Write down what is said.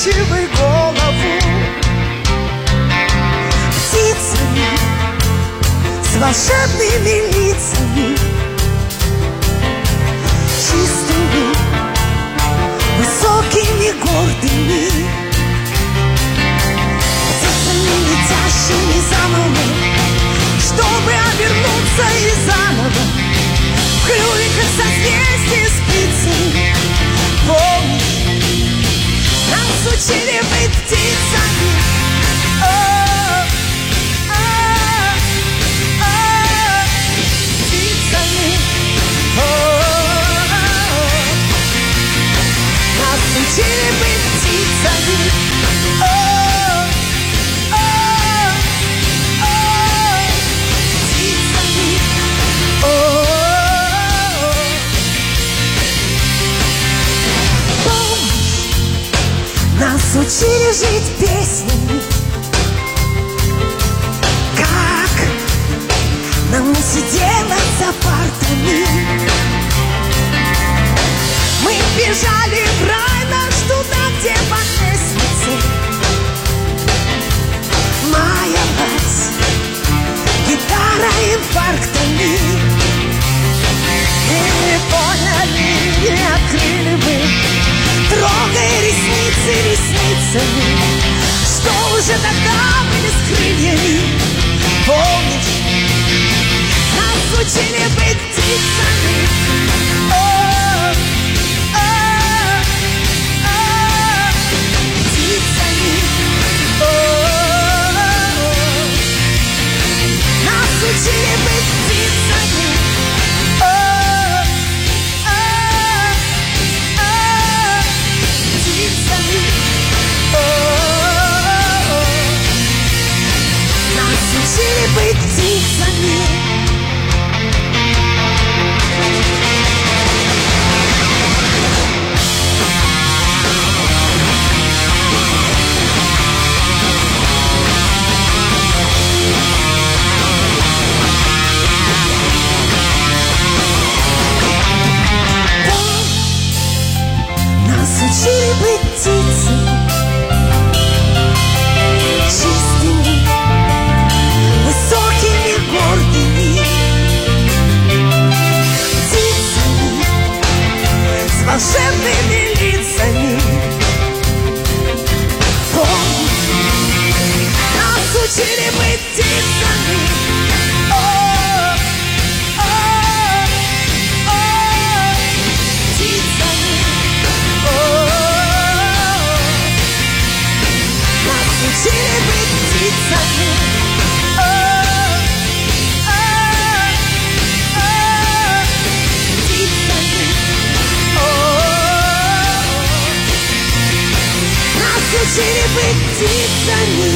поворачивай голову. Птицами с волшебными лицами, чистыми, высокими, гордыми, птицами, летящими за мной, чтобы обернуться и заново в клюве, как созвездие спицами. Помнишь, нас учили быть птицами. Птицами. Нас учили быть птицами. Птицами. Помнишь, нас учили жить песнями. Как нам не сиделось за партами. Мы бежали в рай наш туда, где под лестницей маялась гитара инфарктами. И не поняли, не открыли мы, трогая ресницы ресницами, что уже тогда были с крыльями. Помнишь, нас учили быть птицами. Птицами. Нас учили быть птицами. Птицами. Нас учили быть птицами. Нас учили быть птицами, чистыми, высокими, гордыми, птицами с волшебными лицами. Помнишь, нас учили быть птицами. Птицами. Нас учили быть птицами. Птицами. Нас учили быть птицами.